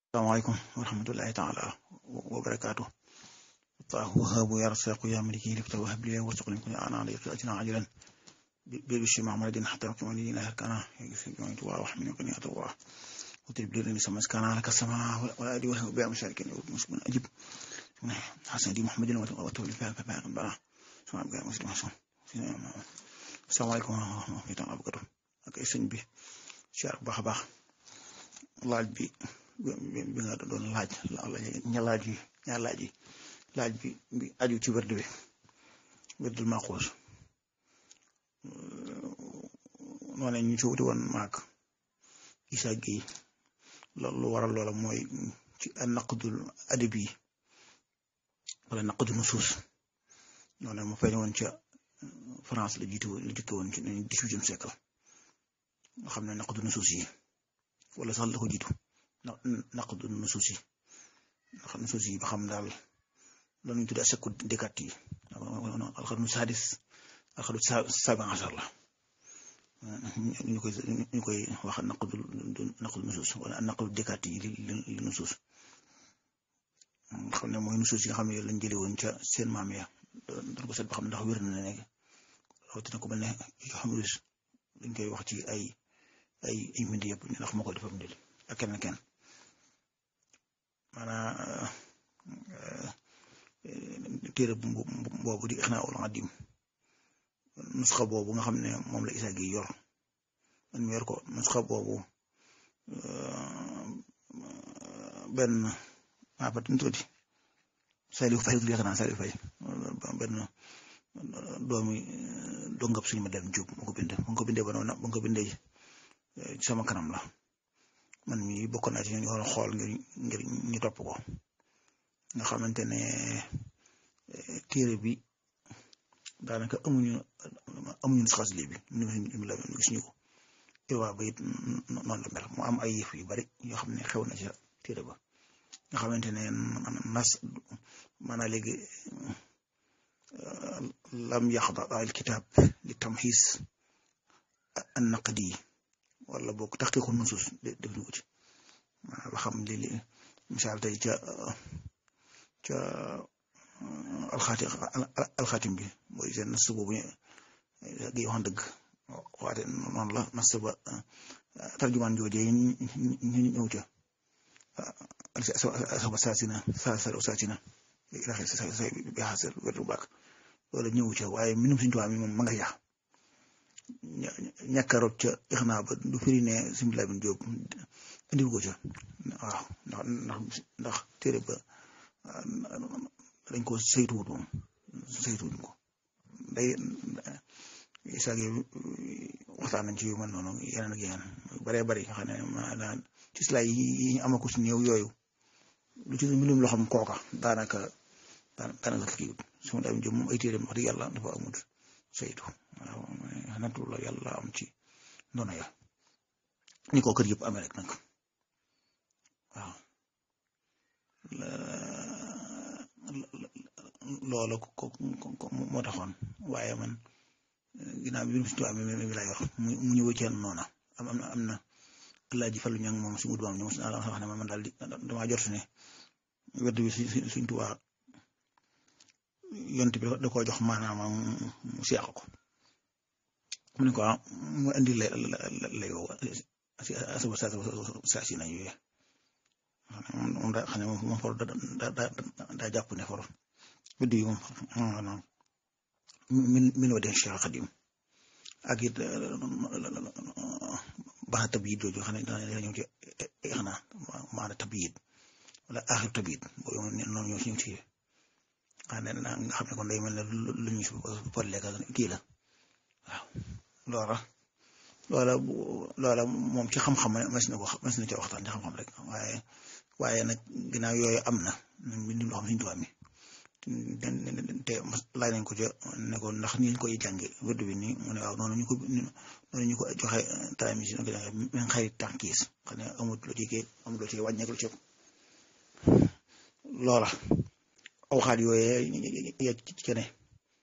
Assalamualaikum warahmatullahi ta'ala wabarakatuh. Allahu wahhabu ya razzaqu ya maliki lifta wa habli wa taqlim ya ana alayka ajran ajilan bi bishi ma'maladin hatta kamali la kana yusbihu wa rahminu kan yatawa wa tilbil ni samas kana laka sama wa adi wa bi amshakin muslimin ajib hasan di muhammadin wa tawli fa bara sama ga muslimin assalamualaikum warahmatullahi ta'ala wabarakatuh. Ak sëñ bi cheikh baax laaj bi nga doon laaj laaj bi aju ci werdul maxuus noonu ñu ci wuti woon maak Issa Gueye lu waral loola mooy ci naqdul adabi wala naqdul nusuus noonu mu feeñ woon ca France la jiitu woon ci 18e siècle nga xam ne naqdul nusuus yi wala sax la ko jiitu naqdu nusuus yi ndax nusuus yi ba xam daal loolu ñu tuddee asakku dékat yi alxarnu sadis alxarnu sabi asar la ñu koy wax naqdu nusuus wala naqdu dékat yi li nusuus xam ne mooy nusuus yi nga xam ne lañ jëlee woon ca seen maam ya doon ko seet ba xam ndax wér na ne rawatina ko mel ne xam dañ koy wax ci ay mbind yëpp ndax moo ko defam ndil ak kenn maanaam téere boobu di Ihnaa'ul Adiim nusxa boobu nga xam ne moom la Issa Gueye yor man mi yor ko nusxa boobu benn ba tuuti Saliou Faye Saliou Faye benn doomi dongab suñu ma dem Jóob moo ko bindee ba noonu ba nga ko bindee ci sama kanam la man mi bokk naa ci ñu war a xool ngir ñu topp ko nga xamante ne téere bi daanaka amuñu xas lii bi ñu gis ñu ko irwaa ba it noonu la mel mu am ay yëf yu bari yoo xam ne xew na ci téere ba nga xamante ne maanaam léegi lam yaxda al kitaab li tamxiis an naqdi wala boog taxqiqu nusuus def ñu ko ci ba xam li misaal tey ca alxaatim bi mooy seen nas boobu gi wax dëgg waate noonu la nas ba tarjumaan joojee ñu ñëw ca asaba saasina saasina bi xasal wetu baak loolu ñëw ca waaye minum suñu tubaab mi moom ma nga yàq ñàkkaroot ca Ixnaa ba du firi ne Sëñ Lamin Jóob indi ko ca waaw ndax téere ba dañ ko saytuwut moom ko day Issa Gueye waxtaan nañ ci yu mel noonu yeneen ak yeneen baree bari nga xam ne maanaam ci slide yi ñu amako si néew yooyu lu ci mbirum loo xam kooka daanaka kii Sëñ Lamin Jóob moom ay téere wax dëgg yàlla dafa amut saytu waaw nattu la yàlla am ci ndono ya ni ko kër yëpp amee rek nag waaw loolu ko moo taxoon waaye man ginnaaw bi si tubaab mi la yor mu ñëw ci noona am na Alaaji Fallu Ñaŋ moom si mud baam ñu mos naa wax ne man daal di damaa jot ne wedd bi suñ tubaab yont bi da koo jox maanaam mu seex ko mu ne ko mu indi lay woo si asaba saasi na yooyu moom daa xam ne moom for daa jàpp ne for wedd yi moom min wa den Cheikh Xadim ak it baax tabiid jooju xam ne dana ñëw ci Ixnaa maana tabiid wala aaxir tabiid boobu noonu ñoo si ñëw ci nga xam ne kon day mel ne lu ñu si podleeka kii la waaw loola moom ci xam-xam mas na ci waxtaan ci xam-xam rek waaye nag ginnaaw yooyu am na mbindi loo xam Sëñ Tuubaa mi te laaj nañ ko ca ne ko ndax ni ñu koy jànge wérdu bi nii mu ne waaw noonu ñu ko joxe taami si ñu ko jànge min xarit tànkiis xam ne amut lu ci kii amut lu ci wàññeeku lu ci loola awxaat yooyee ya ci ne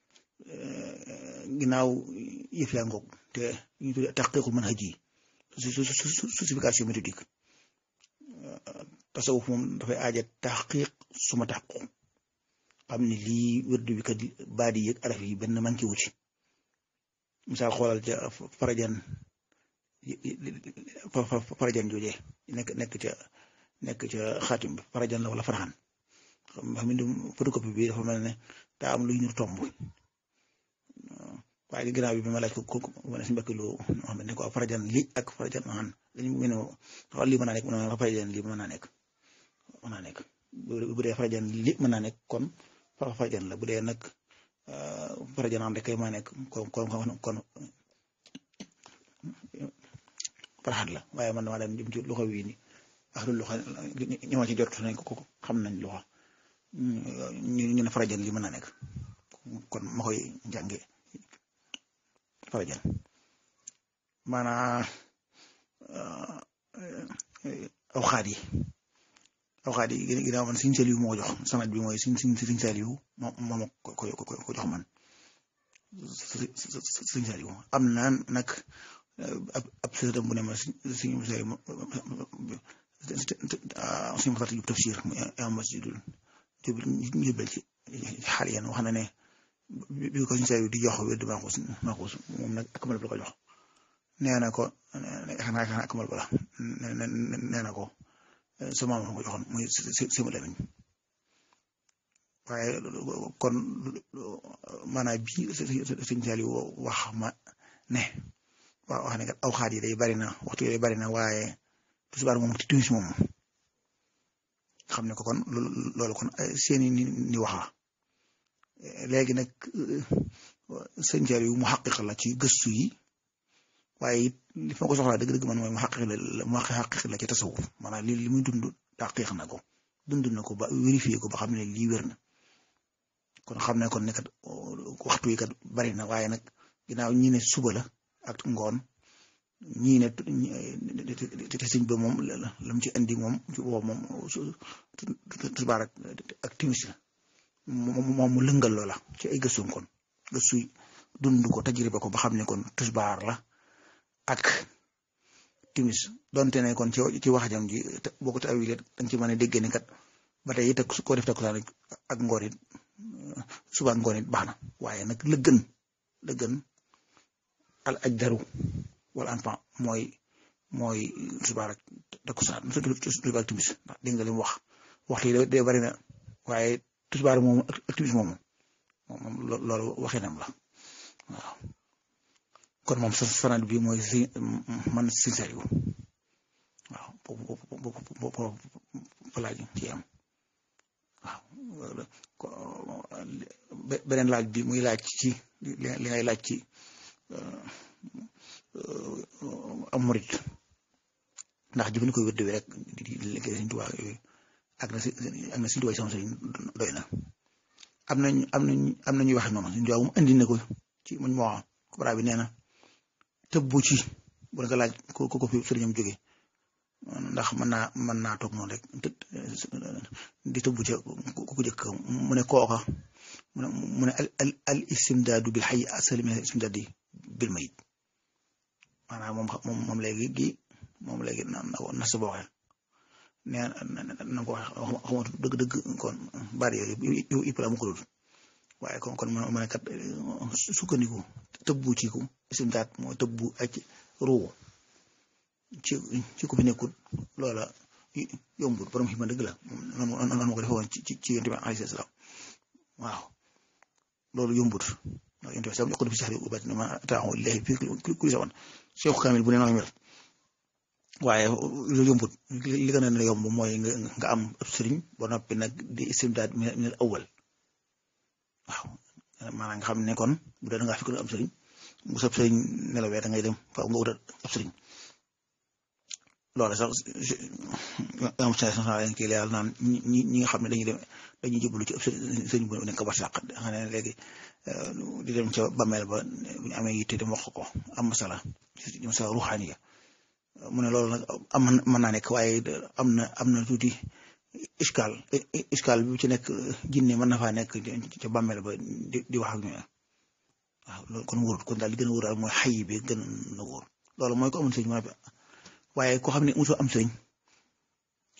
ginnaaw yëf yaa ngoog te ñu tuddee taxqiiqul manhaji justification méthodique tasawuf moom dafay aaja taxqiq suma taxquq xam ne lii wérdu bi kat baadi yëg araf yi benn manqué wu ci misaal xoolal ca farajan jooje nekk ca xaatim bi farajan la wala faraxan xam ne photocopie bi dafa mel ne daa am luy ñu tomb waaye ginnaaw bi ma laaj ko ma ne si mbokk lu xam ne ko farajan li ak farajan xan dañu mel ne xool lii mën naa nekk mën naa farajan lii mën naa nekk bu dee farajan li mën naa nekk kon farajan la bu dee nag farajan xan rek kay maa nekk kon faraxan la waaye man damaa dem jëm ci loxo wi ni ak lu loxo ñoo ci jot nañ ko xam nañ loxo ñu ne farajan li mën naa nekk kon ma koy jànge farajan maanaam awxaat yi ginnaaw man Sëriñ Saliou moo jox sanad bi mooy Sëriñ Saliou moom ko jox man Sëriñ Saliou am na nag ab sëtam bu ne ma Sëriñ Saliou suñu mosat yu tafsir mu am masjidul jubel ci xaal yan wax na ne bi ko Sëriñ Saliou di jox wér du maaxuus moom nag akmal bi la ko jox nee na ko xanaa akmal bala nee na ko sama maam ko joxoon muy Sëriñ Lamin waaye kon maanaam bi Sëriñ Saliou wax ma ne waaw wax ne kat aw xaat yi day bari na waxtu yi day bari na waaye tisbaar moom ci timis moom xam ne ko kon loolu kon seeni ni waxa léegi nag Sëriñ Saliou mu xaqiq la ci gëstu yi waaye it li ma ko soxlaa dëgg-dëgg man mooy mu xaqiq la ci tasawuf maanaam li muy dund taqiq na ko dund na ko ba vérifié ko ba xam ne lii wér na kon xam ne kon ne kat waxtu yi kat bari na waaye nag ginnaaw ñi ne suba la ak ngoon ñii ne te sëñ ba moom lam ci indi moom ci woo moom tisbaar ak timis la moom mu lëngal loola ci ay gëstuum kon gëstu dund ko tajriba ko ba xam ne kon tisbaar la ak timis donte ne kon ci wax jam ji boo ko tawile danga ci mën a déggee ni kat ba tey it koo def takkusaan ak ngoon it suba ak ngoon it baax na waaye nag la gën al ajdaru wala enfant mooy tisbaar ak takkusaan tisbaar ak timis ndax dégg nga li mu wax waxtu yi day bari na waaye tisbaar moom ak timis moom loolu waxinam la waaw kon moom sa sanad bi mooy man Sëriñ Saliou waaw fa laaj ci am waaw beneen laaj bi muy laaj ci li ngay laaj ci am murit ndax jëfandikoo wérdu bi rek di liggéey Sëriñ Tuubaa yooyu ak na Sëriñ Tuubaa sama sëriñ doy na am na ñuy waxe noonu Sëriñ Tuubaa moom andi na ko ci muñ moo xam kubra bi nee na tëbbu ci bu nga laaj ko fi sëriñam jóge ndax mën naa toog noonu rek di tëbbu ca ku jëkk mu ne kooka mu ne al istimdaadu bil hayy asal min al istimdaadi bil mayit maanaam moom léegi na sa boo waxee nee na ko wax xamatu dëgg kon bari yooyu yëpp la mu ko dul waaye kon ma ne kat sukkandiku tëbbu ci ko istimdaad mooy tëbbu ak ruu ci ku fi nekkul loola yombul borom xima dëgg la noonu ma ko defee woon ci yonent bi alayhi salaam waaw loolu yombut ndax yonent bi salaam yokku fi sax di ubat ma taaxu illahi fi kulli zaman Cheikh Kamil bu ne noonu mel waaye loolu yombut li gën a yomb mooy nga am ab sëriñ ba noppi nag di istimdaad min al awwal waaw maanaam nga xam ne kon bu dee da ngaa fekk am sëriñ bu sab sëriñ nelawee da ngay dem faaw nga wutal ab sëriñ loolu sax am kii leeral naan ñi nga xam ne dañuy jublu ci ab sëriñ bu nekk ba sàq xam ne léegi di dem ca bàmmeel ba bu ñu amee yitte dem wax ko am masala ruuxaaniya mu ne loolu nag mën naa nekk waaye am na tuuti iskaal bi ci nekk jinne mën na faa nekk ca bàmmeel ba di wax ak ñu waaw loolu kon wóorut kon daal li gën a wóor daal mooy xay bi gën na wóor loolu mooy ko amul sëriñ waaye koo xam ne mosoo am sëriñ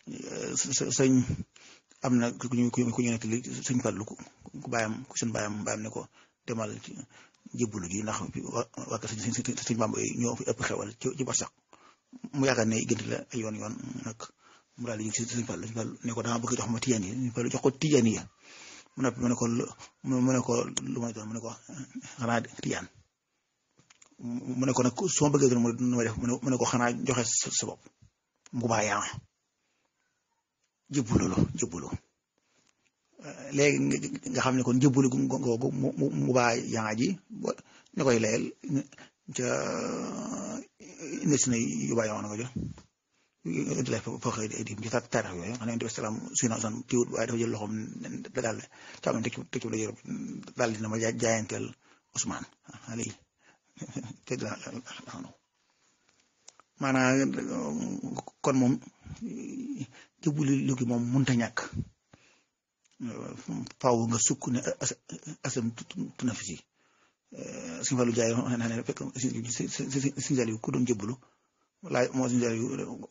sëñ am na ku ñu nettali sëñ Fallu ku seen bàyyam ne ko demal ci jébbalu ji ndax waa kër sëñ Bamba yi ñoo fi ëpp xewal ci barsax mu yaakaar ne gënt la ay yoon nag mu daal di sëñ Fallu ne ko dama bëgg jox ma tijaan yi sëñ Fallu jox ko tijaan yi mu ne ko lu may doon mu ne ko xanaa tijaan mu ne ko nag su ma bëggee doon nu may def mu ne ko xanaa joxe sa bopp mu baa yaa jëbbulu léegi nga xam ne kon jëbbulu googu mu baa yaa ji ñu koy layel ca indi si na yu baa yaa na ko jox di lay foo xëy di ci taarix yooyu xam ne salaam suy na san tiwut waaye dafa jël loxoom daal càmmoñ teg ci la yorob daal dina ma jaayanteel Ousmane ali te dina maanaam kon moom jëbbulu lugi moom mënta ñàkk faaw nga sukk ne asam tunafisi Sëñ Fallu jaay ne fekk Sëñ Saliou ku doon jëbbulu laaj moo Sëñ Saliou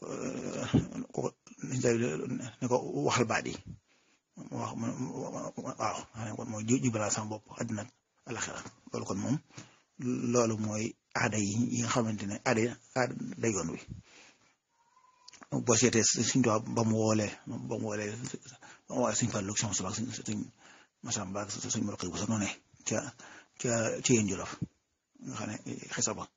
ne ko waxal baat yi wax waaw kon mooy jubbalaa sama bopp àddina ak alaxira loolu kon moom loolu mooy aada yi nga xamante ne aada yoon wi boo seetee Sëñ Tuubaa ba mu woolee Sëñ Fallu ak sama Sëñ Masamba ak Sëñ Moroqi bu sa noonee ca yéen Jolof nga xam ne xisa ba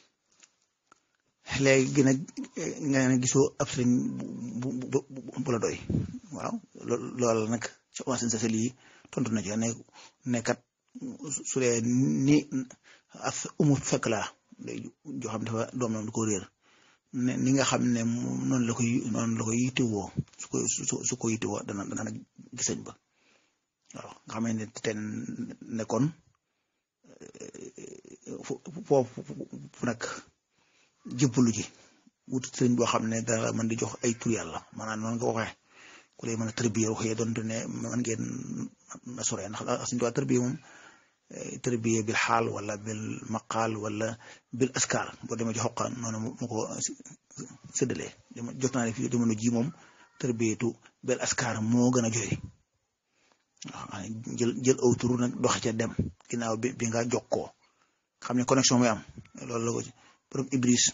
léegi nag nga ne gisoo ab sëriñ bu la doy waaw loolu nag waa seen sa lii tontu na ci ne kat su dee ni ak umut fekk laa day joo xam dafa doomam du ko réer ni nga xam ne noonu la koy yittewoo su ko yittewoo dana nag gisañ ba waaw nga xam ne te nekkoon foofu nag jëbbalu ji wut sëriñ boo xam ne dara mën di jox ay tur yàlla maanaam noonu nga waxee ku lay mën a tërbiya waxee doonte ne man ngeen na soree ndax suñu tuwaa tërbiya moom tërbiya bil xaal wala bil maqaal wala bil askar boo demee ci xoqaan noonu mu ko séddalee jot naa ne fii jamono ji moom tërbiyatu bil askar moo gën a joy waaw jël aw tur nag dox ca dem ginnaaw bi nga jokkoo xam ne connexion muy am loolu la ko borom Ibris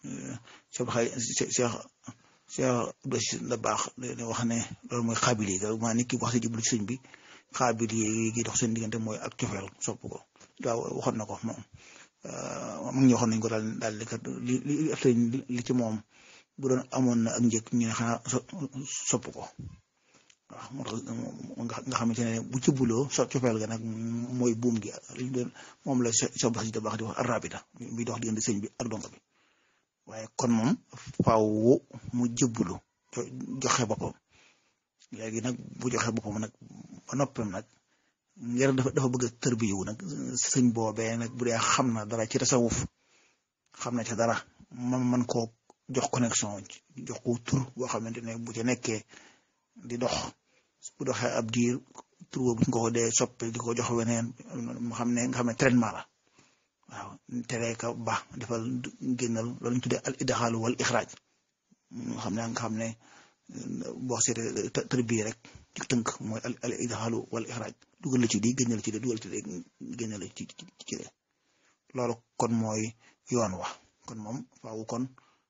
Cheikh da baax da wax ne loolu mooy xaabil yi maa nit ki wax si jublu ci sëñ bi xaabil yi dox seen diggante mooy ak cofeel sopp ko waaw waxoon na ko moom mu ngi waxoon nañ ko daal di kat li sëñ li ci moom bu doon amoon na ak njëkk ñu ne xanaa sopp ko waaw moo tax nga xamante ne bu jëbbuloo cofeel ga nag mooy buum gi liñ doon moom la Cheikh Bass da baax di wax arabita bi dox diggante sëñ bi ak donk bi waaye kon moom faaw mu jëbbulu joxe boppam léegi nag bu joxe boppam nag ba noppam nag ngir dafa bëgg a tërbiyu nag sëñ boobee nag bu dee xam na dara ci tasawuf xam na ci dara man koo jox connexion jox ko tur boo xamante ne bu ca nekkee di dox bu doxee ab diir tur boobu ñu ko dee soppi di ko jox weneen nga xam ne traitement la waaw tere ka ba defal génnal loolu ñu tuddee al idxaalu wal ixraaj nga xam ne boo seetee tërbiya rek ci tënk mooy al idxaalu wal ixraaj dugal la ci di génnal ci de dugal ci de génnal ci de loolu kon mooy yoon wa kon moom faaw kon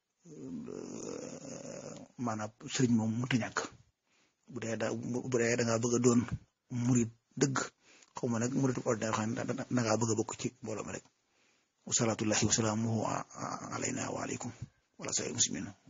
maanaam sëriñ moom mënut a ñàkk bu dee da ngaa bëgg a doon murid dëgg xaw ma nag murid ordinaire xam ne da ngaa bëgg a bokk ci mbooloo mi rek wa salaatullahi wa salaamuhu alayna wa aleykum wala say muslimin